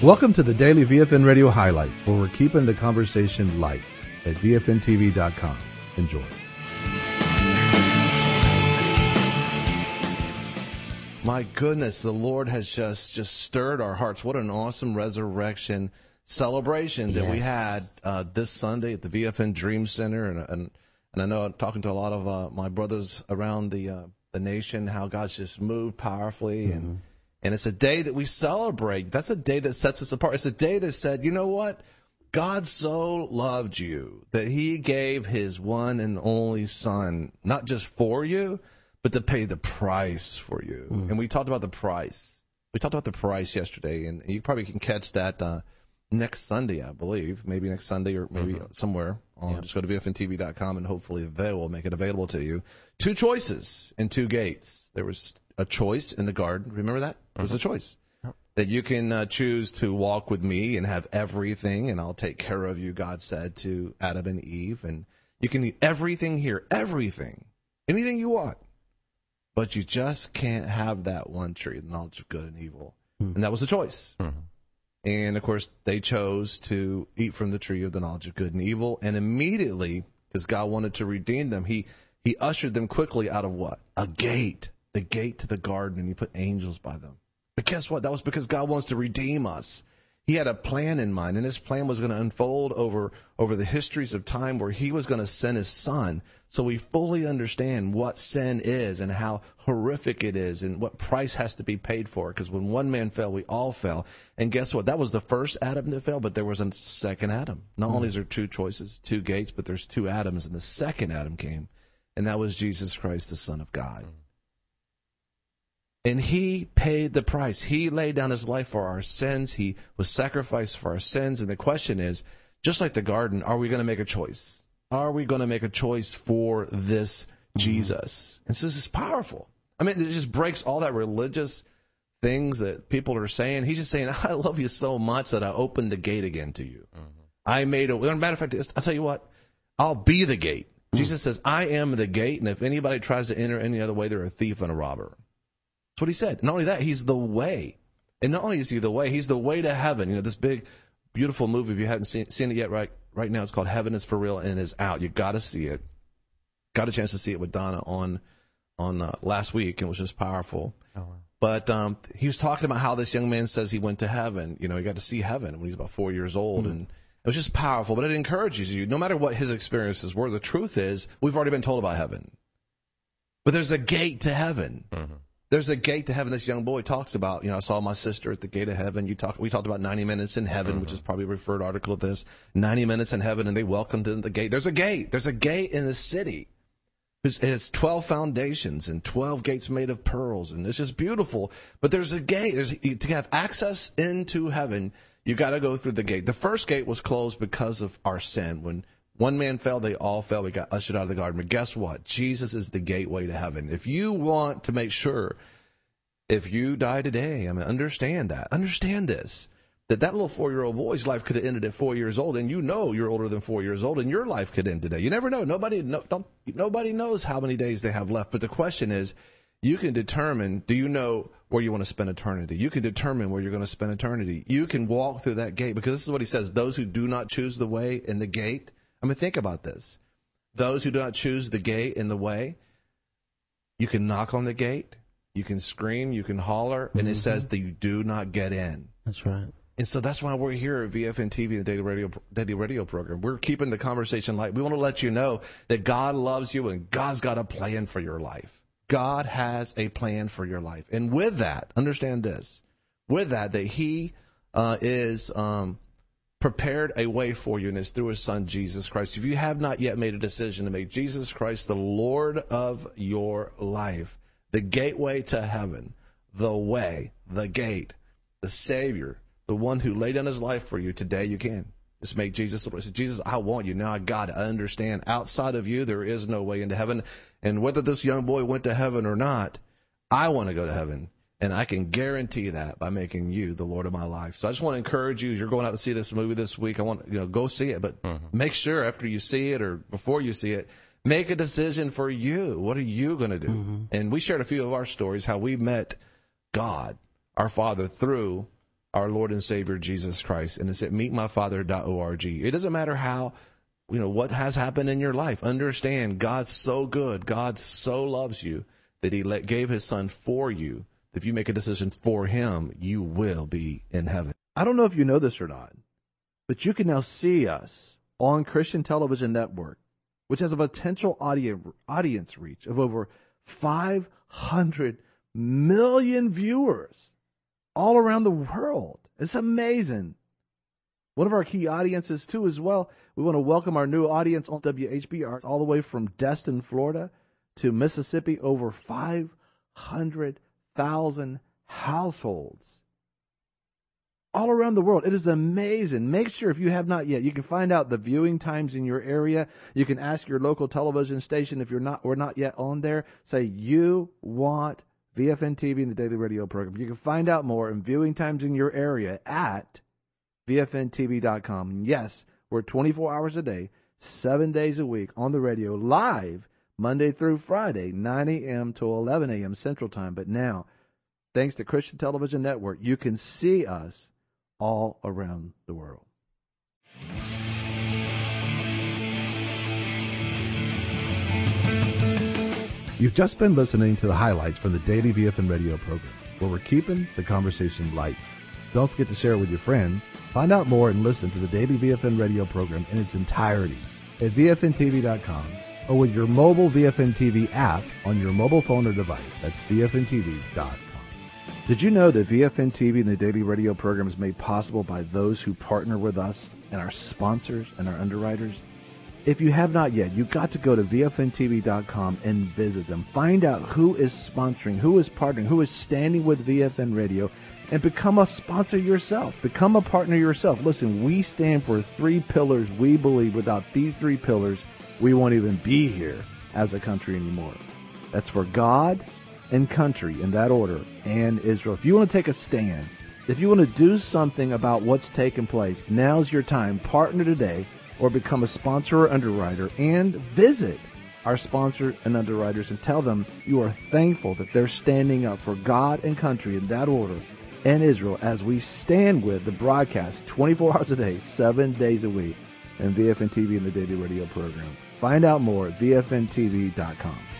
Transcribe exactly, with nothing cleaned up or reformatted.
Welcome to the Daily V F N Radio Highlights, where we're keeping the conversation light at V F N T V dot com. Enjoy. My goodness, the Lord has just, just stirred our hearts. What an awesome resurrection celebration that yes. we had uh, this Sunday at the V F N Dream Center. And and, and I know I'm talking to a lot of uh, my brothers around the uh, the nation, how God's just moved powerfully. Mm-hmm. And and it's a day that we celebrate. That's a day that sets us apart. It's a day that said, you know what? God so loved you that he gave his one and only son, not just for you, but to pay the price for you. Mm. And we talked about the price. We talked about the price yesterday, and you probably can catch that uh, next Sunday, I believe, maybe next Sunday or maybe mm-hmm. somewhere. On, yep. Just go to V F N T V dot com, and hopefully they will make it available to you. Two choices and two gates. There was a choice in the garden. Remember that? It was a choice. Yep. That you can uh, choose to walk with me and have everything, and I'll take care of you, God said to Adam and Eve. And you can eat everything here, everything, anything you want. But you just can't have that one tree, the knowledge of good and evil. Mm. And that was the choice. Mm-hmm. And, of course, they chose to eat from the tree of the knowledge of good and evil. And immediately, because God wanted to redeem them, he, he ushered them quickly out of what? A gate. The gate to the garden, and he put angels by them. But guess what? That was because God wants to redeem us. He had a plan in mind, and his plan was going to unfold over, over the histories of time where he was going to send his son so we fully understand what sin is and how horrific it is and what price has to be paid for it. Because when one man fell, we all fell. And guess what? That was the first Adam that fell, but there was a second Adam. Not mm-hmm. only is there two choices, two gates, but there's two Adams, and the second Adam came, and that was Jesus Christ, the Son of God. Mm-hmm. And he paid the price. He laid down his life for our sins. He was sacrificed for our sins. And the question is, just like the garden, are we going to make a choice? Are we going to make a choice for this Jesus? Mm-hmm. And so this is powerful. I mean, it just breaks all that religious things that people are saying. He's just saying, I love you so much that I opened the gate again to you. Mm-hmm. I made a, as a matter of fact, I'll tell you what, I'll be the gate. Mm-hmm. Jesus says, I am the gate. And if anybody tries to enter any other way, they're a thief and a robber. That's what he said. Not only that, he's the way. And not only is he the way, he's the way to heaven. You know, this big, beautiful movie, if you haven't seen, seen it yet, right right now, it's called Heaven is for Real, and it is out. You got to see it. Got a chance to see it with Donna on on uh, last week, and it was just powerful. Oh, wow. But um, he was talking about how this young man says he went to heaven. You know, he got to see heaven when he was about four years old, mm-hmm. and it was just powerful. But it encourages you, no matter what his experiences were, the truth is, we've already been told about heaven. But there's a gate to heaven. Mm-hmm. There's a gate to heaven. This young boy talks about, you know, I saw my sister at the gate of heaven. You talk, we talked about ninety minutes in heaven, mm-hmm. which is probably a referred article of this. ninety minutes in heaven, and they welcomed him to the gate. There's a gate. There's a gate in the city. It has twelve foundations and twelve gates made of pearls, and it's just beautiful. But there's a gate. There's, to have access into heaven, you got to go through the gate. The first gate was closed because of our sin. When one man fell, they all fell. We got ushered out of the garden. But guess what? Jesus is the gateway to heaven. If you want to make sure, if you die today, I mean, understand that. Understand this, that that little four-year-old boy's life could have ended at four years old, and you know you're older than four years old, and your life could end today. You never know. Nobody, no, don't, nobody knows how many days they have left. But the question is, you can determine, do you know where you want to spend eternity? You can determine where you're going to spend eternity. You can walk through that gate, because this is what he says, those who do not choose the way and the gate. I mean, think about this. Those who do not choose the gate and the way, you can knock on the gate, you can scream, you can holler, and mm-hmm. it says that you do not get in. That's right. And so that's why we're here at V F N T V, the Daily Radio, Daily Radio program. We're keeping the conversation light. We want to let you know that God loves you and God's got a plan for your life. God has a plan for your life. And with that, understand this, with that, that he uh, is... Um, prepared a way for you, and it's through his son, Jesus Christ. If you have not yet made a decision to make Jesus Christ the Lord of your life, the gateway to heaven, the way, the gate, the Savior, the one who laid down his life for you, today you can. Just make Jesus the Lord. Jesus, I want you. Now I got it. I understand. Outside of you, there is no way into heaven. And whether this young boy went to heaven or not, I want to go to heaven. And I can guarantee that by making you the Lord of my life. So I just want to encourage you, you're going out to see this movie this week, I want, you know, go see it. But mm-hmm. make sure after you see it or before you see it, make a decision for you. What are you going to do? Mm-hmm. And we shared a few of our stories, how we met God, our Father, through our Lord and Savior Jesus Christ, and it's at meet my father dot org. It doesn't matter how, you know, what has happened in your life. Understand, God's so good. God so loves you that he let, gave his son for you. If you make a decision for him, you will be in heaven. I don't know if you know this or not, but you can now see us on Christian Television Network, which has a potential audio, audience reach of over five hundred million viewers all around the world. It's amazing. One of our key audiences, too, as well. We want to welcome our new audience on W H B R all the way from Destin, Florida to Mississippi. Over five hundred thousand households all around the world. It is amazing. Make sure, if you have not yet, you can find out the viewing times in your area. You can ask your local television station if you're not or not yet on there. Say you want V F N T V and the Daily Radio program. You can find out more and viewing times in your area at V F N T V dot com. Yes, we're twenty-four hours a day, seven days a week on the radio, live Monday through Friday, nine a.m. to eleven a.m. Central Time. But now, thanks to Christian Television Network, you can see us all around the world. You've just been listening to the highlights from the Daily V F N Radio program, where we're keeping the conversation light. Don't forget to share it with your friends. Find out more and listen to the Daily V F N Radio program in its entirety at V F N T V dot com or with your mobile V F N T V app on your mobile phone or device. That's V F N T V dot com. Did you know that V F N T V and the Daily Radio program is made possible by those who partner with us and our sponsors and our underwriters? If you have not yet, you've got to go to V F N T V dot com and visit them. Find out who is sponsoring, who is partnering, who is standing with V F N Radio, and become a sponsor yourself. Become a partner yourself. Listen, we stand for three pillars. We believe without these three pillars, we won't even be here as a country anymore. That's for God and country, in that order, and Israel. If you want to take a stand, if you want to do something about what's taking place, now's your time. Partner today or become a sponsor or underwriter, and visit our sponsors and underwriters and tell them you are thankful that they're standing up for God and country in that order and Israel as we stand with the broadcast twenty-four hours a day, seven days a week, and V F N T V and the Daily Radio program. Find out more at V F N T V dot com.